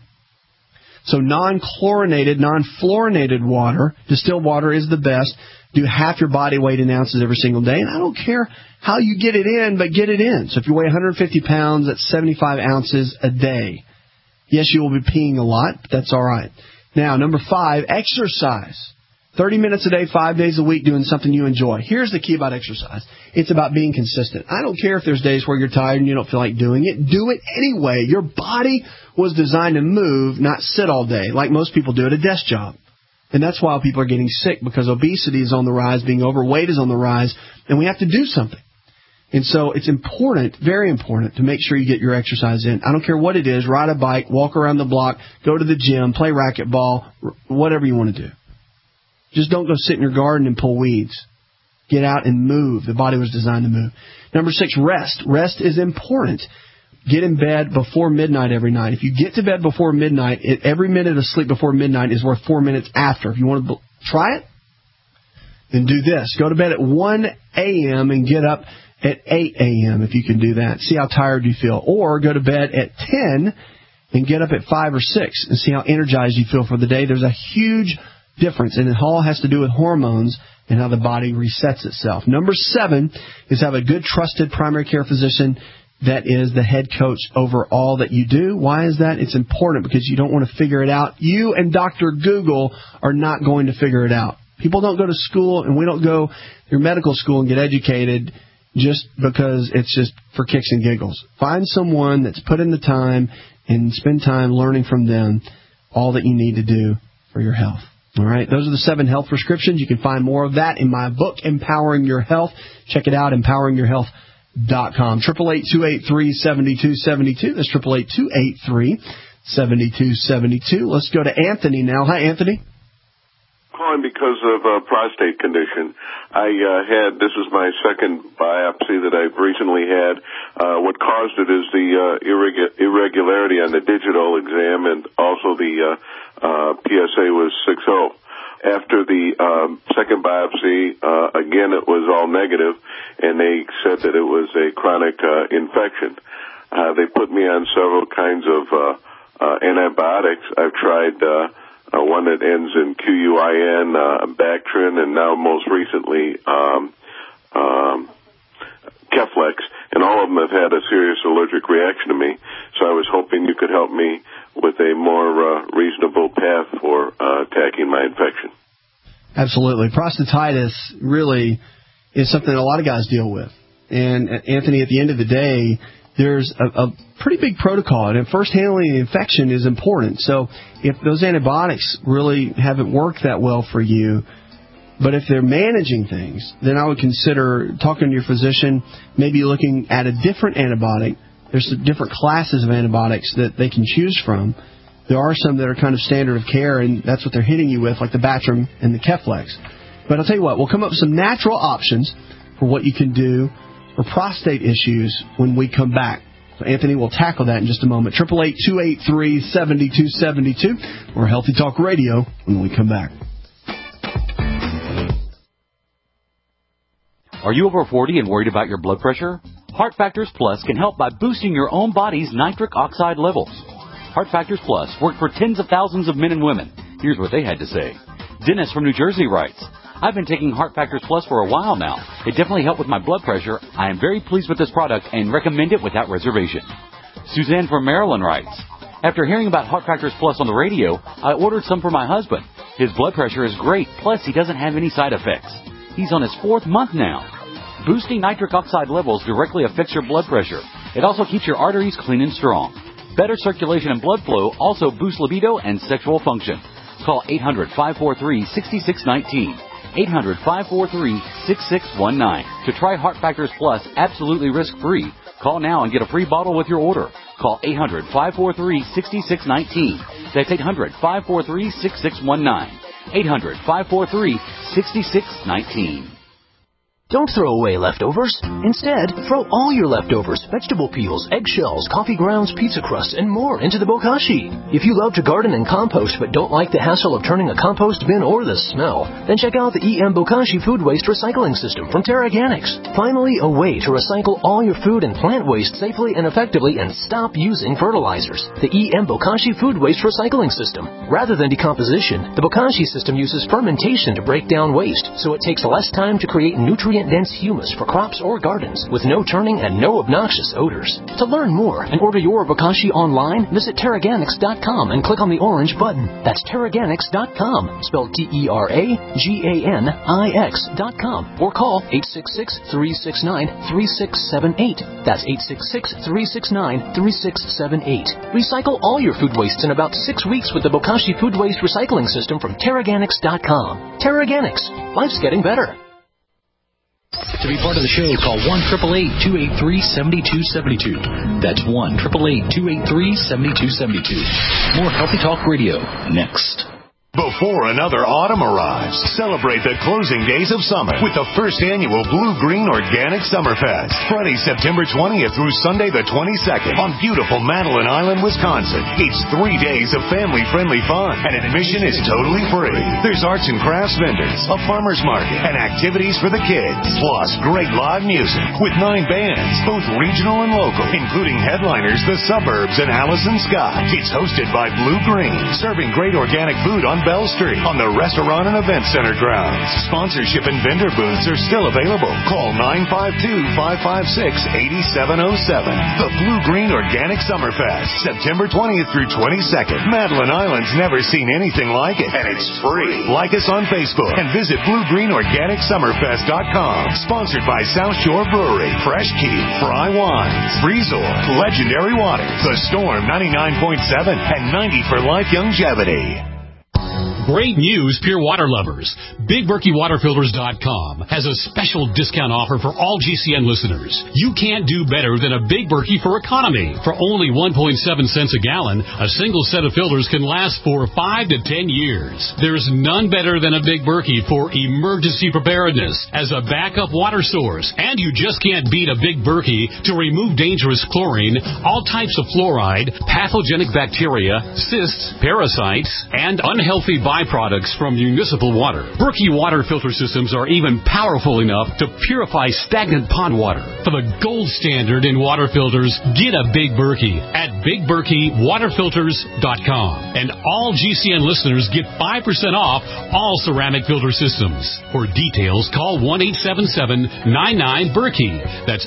So non-chlorinated, non-fluorinated water, distilled water is the best. Do half your body weight in ounces every single day. And I don't care how you get it in, but get it in. So if you weigh 150 pounds, that's 75 ounces a day. Yes, you will be peeing a lot, but that's all right. Now, number 5, exercise. 30 minutes a day, 5 days a week, doing something you enjoy. Here's the key about exercise. It's about being consistent. I don't care if there's days where you're tired and you don't feel like doing it. Do it anyway. Your body was designed to move, not sit all day, like most people do at a desk job. And that's why people are getting sick, because obesity is on the rise, being overweight is on the rise, and we have to do something. And so it's important, very important, to make sure you get your exercise in. I don't care what it is, ride a bike, walk around the block, go to the gym, play racquetball, whatever you want to do. Just don't go sit in your garden and pull weeds. Get out and move. The body was designed to move. Number 6, rest. Rest is important. Get in bed before midnight every night. If you get to bed before midnight, every minute of sleep before midnight is worth 4 minutes after. If you want to try it, then do this. Go to bed at 1 a.m. and get up at 8 a.m. if you can do that. See how tired you feel. Or go to bed at 10 and get up at 5 or 6 and see how energized you feel for the day. There's a huge difference, and it all has to do with hormones and how the body resets itself. Number 7 is have a good, trusted primary care physician that is the head coach over all that you do. Why is that? It's important because you don't want to figure it out. You and Dr. Google are not going to figure it out. People don't go to school, and we don't go through medical school and get educated just because it's just for kicks and giggles. Find someone that's put in the time and spend time learning from them all that you need to do for your health. All right, those are the 7 health prescriptions. You can find more of that in my book, Empowering Your Health. Check it out, empoweringyourhealth.com. 888-283-7272. That's 888-283-7272. Let's go to Anthony now. Hi, Anthony. Calling because of a prostate condition. This was my second biopsy that I've recently had. What caused it is the irregularity on the digital exam, and also the PSA was 6.0. After the second biopsy, again, it was all negative, and they said that it was a chronic infection. They put me on several kinds of antibiotics. I've tried one that ends in QUIN, Bactrin, and now most recently Keflex, and all of them have had a serious allergic reaction to me. So I was hoping you could help me with a more reasonable path for attacking my infection. Absolutely. Prostatitis really is something that a lot of guys deal with. And, Anthony, at the end of the day, there's a pretty big protocol, and at first handling the infection is important. So if those antibiotics really haven't worked that well for you, but if they're managing things, then I would consider talking to your physician, maybe looking at a different antibiotic. There's some different classes of antibiotics that they can choose from. There are some that are kind of standard of care, and that's what they're hitting you with, like the Bactrim and the Keflex. But I'll tell you what, we'll come up with some natural options for what you can do for prostate issues when we come back. So Anthony will tackle that in just a moment. 888-283-7272 or Healthy Talk Radio when we come back. Are you over 40 and worried about your blood pressure? Heart Factors Plus can help by boosting your own body's nitric oxide levels. Heart Factors Plus worked for tens of thousands of men and women. Here's what they had to say. Dennis from New Jersey writes, I've been taking Heart Factors Plus for a while now. It definitely helped with my blood pressure. I am very pleased with this product and recommend it without reservation. Suzanne from Maryland writes, after hearing about Heart Factors Plus on the radio, I ordered some for my husband. His blood pressure is great, plus he doesn't have any side effects. He's on his 4th month now. Boosting nitric oxide levels directly affects your blood pressure. It also keeps your arteries clean and strong. Better circulation and blood flow also boosts libido and sexual function. Call 800-543-6619. 800-543-6619. To try Heart Factors Plus absolutely risk-free, call now and get a free bottle with your order. Call 800-543-6619. That's 800-543-6619. 800-543-6619. Don't throw away leftovers. Instead, throw all your leftovers, vegetable peels, eggshells, coffee grounds, pizza crusts, and more into the bokashi. If you love to garden and compost but don't like the hassle of turning a compost bin or the smell, then check out the EM Bokashi Food Waste Recycling System from TerraGanix. Finally, a way to recycle all your food and plant waste safely and effectively and stop using fertilizers. The EM Bokashi Food Waste Recycling System. Rather than decomposition, the Bokashi system uses fermentation to break down waste, so it takes less time to create nutrient-dense humus for crops or gardens with no turning and no obnoxious odors. To learn more and order your Bokashi online, visit TerraGanix.com and click on the orange button. That's TerraGanix.com, spelled TerraGanix.com, or call 866-369-3678. That's 866-369-3678. Recycle all your food wastes in about 6 weeks with the Bokashi Food Waste Recycling System from TerraGanix.com. TerraGanix. Life's getting better. To be part of the show, call 1-888-283-7272. That's 1-888-283-7272. More Healthy Talk Radio next. Before another autumn arrives, celebrate the closing days of summer with the first annual Blue Green Organic Summerfest. Friday, September 20th through Sunday the 22nd on beautiful Madeline Island, Wisconsin. It's 3 days of family-friendly fun, and admission is totally free. There's arts and crafts vendors, a farmer's market, and activities for the kids. Plus, great live music with 9 bands, both regional and local, including headliners The Suburbs and Allison Scott. It's hosted by Blue Green, serving great organic food on Bell Street on the Restaurant and Event Center grounds. Sponsorship and vendor booths are still available. Call 952-556-8707. The Blue Green Organic Summerfest, September 20th through 22nd. Madeline Island's never seen anything like it, and it's free. Like us on Facebook and visit BlueGreenOrganicSummerfest.com. Sponsored by South Shore Brewery, Fresh Key, Fry Wines, Breezor, Legendary Waters, The Storm 99.7, and 90 for Life Longevity. Great news, Pure Water lovers. BigBerkeyWaterFilters.com has a special discount offer for all GCN listeners. You can't do better than a Big Berkey for economy. For only 1.7 cents a gallon, a single set of filters can last for 5 to 10 years. There's none better than a Big Berkey for emergency preparedness as a backup water source. And you just can't beat a Big Berkey to remove dangerous chlorine, all types of fluoride, pathogenic bacteria, cysts, parasites, and unhealthy byproducts from municipal water. Berkey water filter systems are even powerful enough to purify stagnant pond water. For the gold standard in water filters, get a Big Berkey at BigBerkeyWaterFilters.com. And all GCN listeners get 5% off all ceramic filter systems. For details, call 1-877-99-BERKEY. That's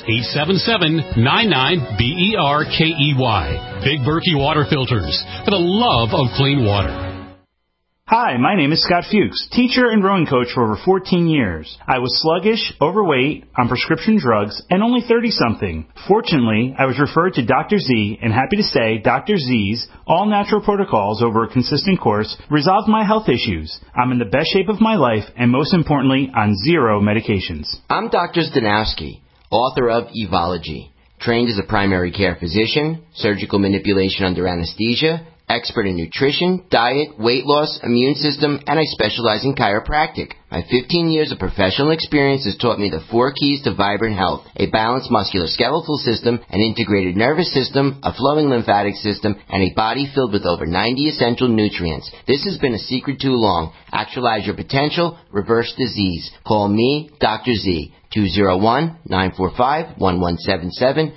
877-99-BERKEY. Big Berkey Water Filters, for the love of clean water. Hi, my name is Scott Fuchs, teacher and rowing coach for over 14 years. I was sluggish, overweight, on prescription drugs, and only 30-something. Fortunately, I was referred to Dr. Z, and happy to say Dr. Z's all-natural protocols over a consistent course resolved my health issues. I'm in the best shape of my life, and most importantly, on 0 medications. I'm Dr. Zdanowski, author of Evology, trained as a primary care physician, surgical manipulation under anesthesia, expert in nutrition, diet, weight loss, immune system, and I specialize in chiropractic. My 15 years of professional experience has taught me the 4 keys to vibrant health: a balanced musculoskeletal system, an integrated nervous system, a flowing lymphatic system, and a body filled with over 90 essential nutrients. This has been a secret too long. Actualize your potential, reverse disease. Call me, Dr. Z, 201-945-1177,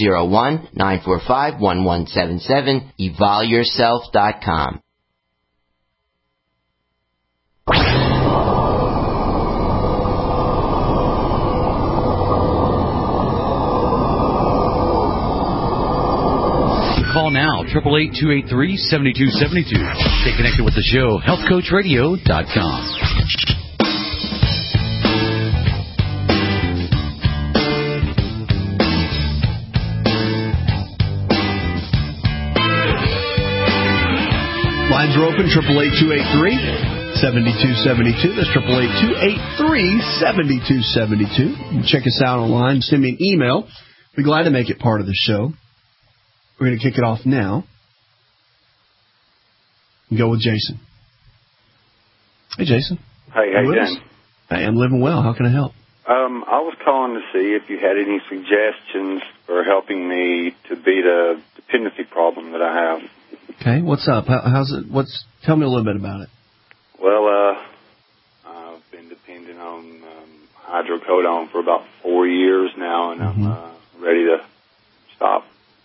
201-945-1177, evolveyourself.com. Call now, 888-283-7272. Stay connected with the show, healthcoachradio.com. Lines are open, 888-283-7272. That's 888-283-7272. Check us out online. Send me an email. Be glad to make it part of the show. We're going to kick it off now and go with Jason. Hey, Jason. Hey, how you doing? Hey, I'm living well. How can I help? I was calling to see if you had any suggestions for helping me to beat a dependency problem that I have. Okay, what's up? How's it? Tell me a little bit about it. Well, I've been dependent on hydrocodone for about 4 years now, and I'm ready to stop.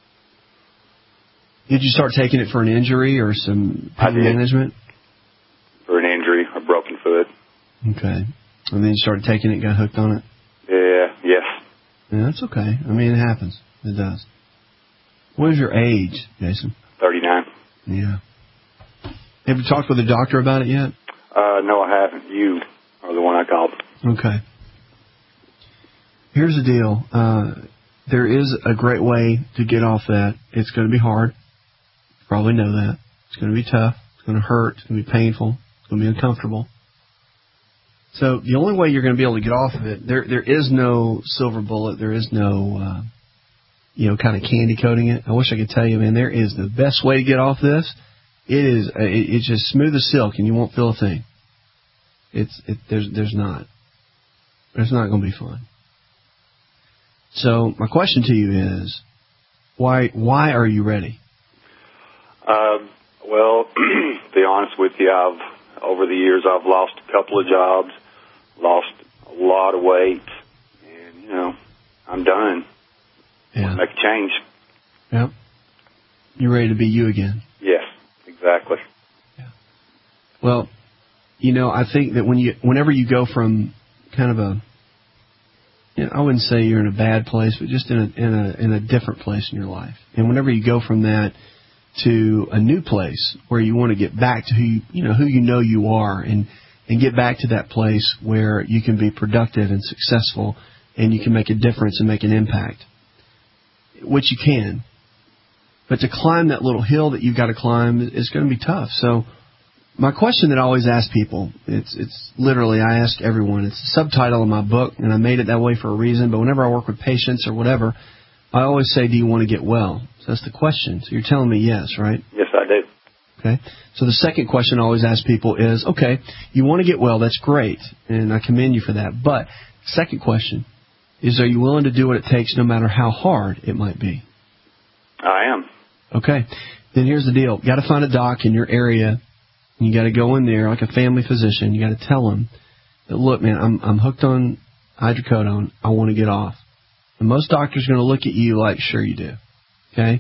Did you start taking it for an injury or some pain management? For an injury, a broken foot. Okay. And then you started taking it, got hooked on it? Yes. Yeah, that's okay. I mean, it happens. It does. What is your age, Jason? 39. Yeah. Have you talked with a doctor about it yet? No, I haven't. You are the one I called. Okay. Here's the deal. There is a great way to get off that. It's going to be hard. You probably know that. It's going to be tough. It's going to hurt. It's going to be painful. It's going to be uncomfortable. So the only way you're going to be able to get off of it, there is no silver bullet. There is no, kind of candy coating it. I wish I could tell you, man, there is the best way to get off this. It's just smooth as silk and you won't feel a thing. There's not. It's not going to be fun. So my question to you is, why are you ready? Well, to be honest with you, over the years I've lost a couple of jobs, lost a lot of weight, and I'm done. Yeah. Make a change. Yep. You're ready to be you again. Yes, exactly. Yeah. Well, I think that whenever you go from kind of a, I wouldn't say you're in a bad place, but just in a different place in your life. And whenever you go from that to a new place where you want to get back to who you are and get back to that place where you can be productive and successful and you can make a difference and make an impact, which you can. But to climb that little hill that you've got to climb is going to be tough. So my question that I always ask people, it's literally, I ask everyone, it's the subtitle of my book, and I made it that way for a reason, but whenever I work with patients or whatever, I always say, do you want to get well? So that's the question. So you're telling me yes, right? Yes, I do. Okay. So the second question I always ask people is, okay, you want to get well, that's great, and I commend you for that. But second question is, are you willing to do what it takes no matter how hard it might be? I am. Okay. Then here's the deal. You got to find a doc in your area. You got to go in there like a family physician. You got to tell them that, look, man, I'm hooked on hydrocodone. I want to get off. And most doctors are going to look at you like, sure you do. Okay?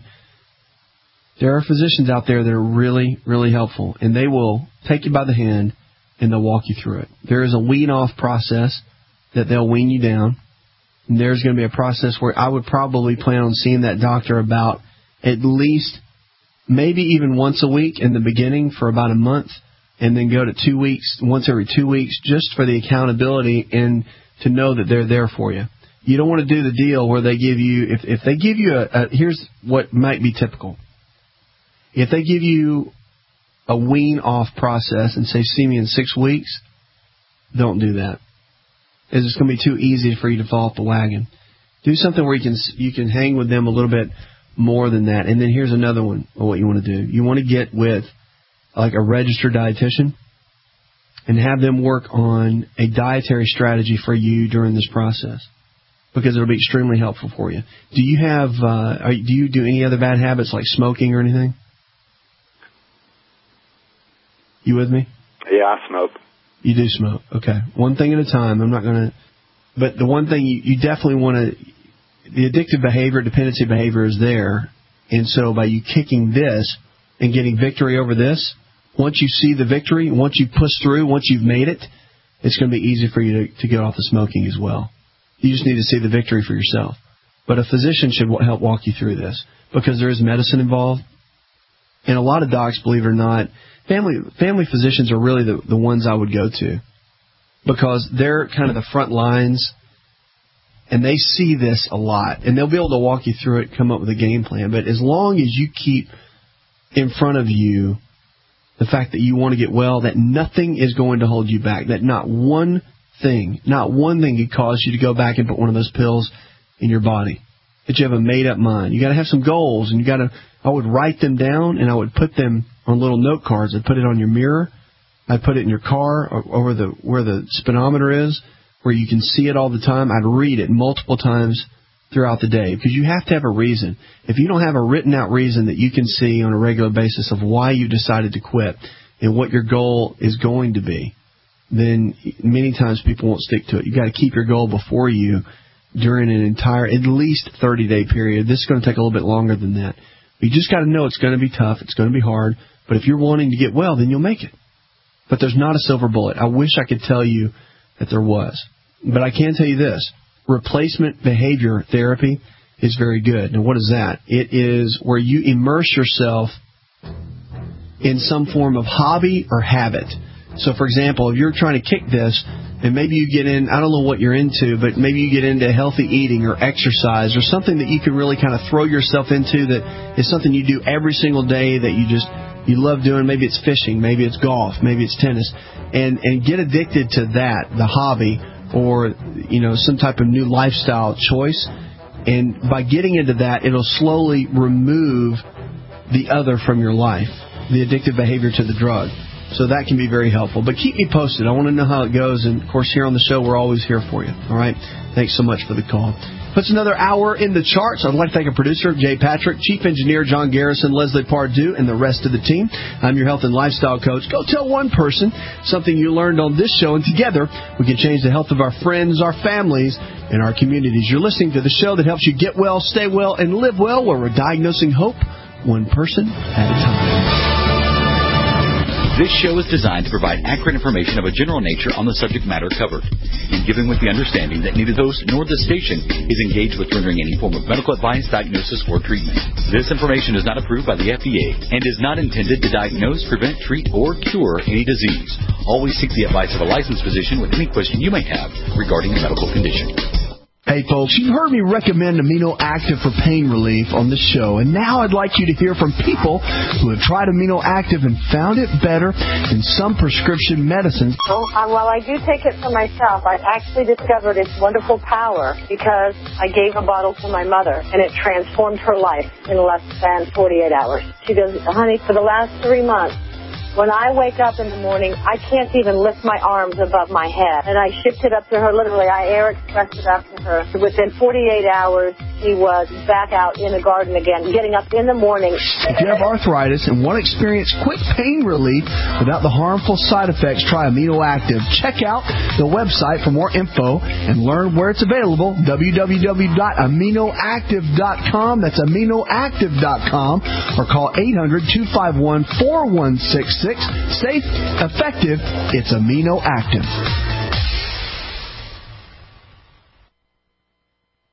There are physicians out there that are really, really helpful, and they will take you by the hand and they'll walk you through it. There is a wean-off process that they'll wean you down. And there's going to be a process where I would probably plan on seeing that doctor about at least maybe even once a week in the beginning for about a month, and then go to 2 weeks, once every 2 weeks, just for the accountability and to know that they're there for you. You don't want to do the deal where they give you, if they give you here's what might be typical. If they give you a wean-off process and say, see me in 6 weeks, don't do that. It's just going to be too easy for you to fall off the wagon. Do something where you can hang with them a little bit more than that. And then here's another one of what you want to do. You want to get with like a registered dietitian and have them work on a dietary strategy for you during this process, because it'll be extremely helpful for you. Do you have do you do any other bad habits like smoking or anything? You with me? Yeah, I smoke. You do smoke. Okay. One thing at a time. I'm not going to But the one thing you definitely want to, the addictive behavior, dependency behavior is there. And so by you kicking this and getting victory over this, once you see the victory, once you push through, once you've made it, it's going to be easy for you to get off the smoking as well. You just need to see the victory for yourself. But a physician should help walk you through this because there is medicine involved. And a lot of docs, believe it or not, family physicians are really the ones I would go to because they're kind of the front lines and they see this a lot. And they'll be able to walk you through it, come up with a game plan. But as long as you keep in front of you the fact that you want to get well, that nothing is going to hold you back, that not one thing could cause you to go back and put one of those pills in your body, that you have a made-up mind. You got to have some goals, and I would write them down, and I would put them on little note cards. I'd put it on your mirror. I'd put it in your car or where the speedometer is, where you can see it all the time. I'd read it multiple times throughout the day because you have to have a reason. If you don't have a written-out reason that you can see on a regular basis of why you decided to quit and what your goal is going to be, then many times people won't stick to it. You've got to keep your goal before you during an entire, at least 30-day period. This is going to take a little bit longer than that. You just got to know it's going to be tough. It's going to be hard. But if you're wanting to get well, then you'll make it. But there's not a silver bullet. I wish I could tell you that there was. But I can tell you this. Replacement behavior therapy is very good. Now, what is that? It is where you immerse yourself in some form of hobby or habit. So, for example, if you're trying to kick this, and maybe you get in, I don't know what you're into, but maybe you get into healthy eating or exercise or something that you can really kind of throw yourself into that is something you do every single day that you love doing. Maybe it's fishing, maybe it's golf, maybe it's tennis, and get addicted to that, the hobby, or some type of new lifestyle choice. And by getting into that, it'll slowly remove the other from your life, the addictive behavior to the drug. So that can be very helpful. But keep me posted. I want to know how it goes. And, of course, here on the show, we're always here for you. All right? Thanks so much for the call. Puts another hour in the charts. I'd like to thank our producer, Jay Patrick, Chief Engineer John Garrison, Leslie Pardue, and the rest of the team. I'm your health and lifestyle coach. Go tell one person something you learned on this show, and together we can change the health of our friends, our families, and our communities. You're listening to the show that helps you get well, stay well, and live well, where we're diagnosing hope one person at a time. This show is designed to provide accurate information of a general nature on the subject matter covered, and given with the understanding that neither the host nor the station is engaged with rendering any form of medical advice, diagnosis, or treatment. This information is not approved by the FDA and is not intended to diagnose, prevent, treat, or cure any disease. Always seek the advice of a licensed physician with any question you may have regarding a medical condition. Hey, folks, you've heard me recommend Amino Active for pain relief on this show, and now I'd like you to hear from people who have tried Amino Active and found it better than some prescription medicines. While I do take it for myself, I've actually discovered its wonderful power because I gave a bottle to my mother, and it transformed her life in less than 48 hours. She goes, honey, for the last 3 months, when I wake up in the morning, I can't even lift my arms above my head. And I shipped it up to her, literally. I air expressed it up to her. Within 48 hours, she was back out in the garden again, getting up in the morning. If you have arthritis and want to experience quick pain relief without the harmful side effects, try Amino Active. Check out the website for more info and learn where it's available, www.aminoactive.com. That's aminoactive.com, or call 800-251-4166. Safe, effective, it's Amino Active.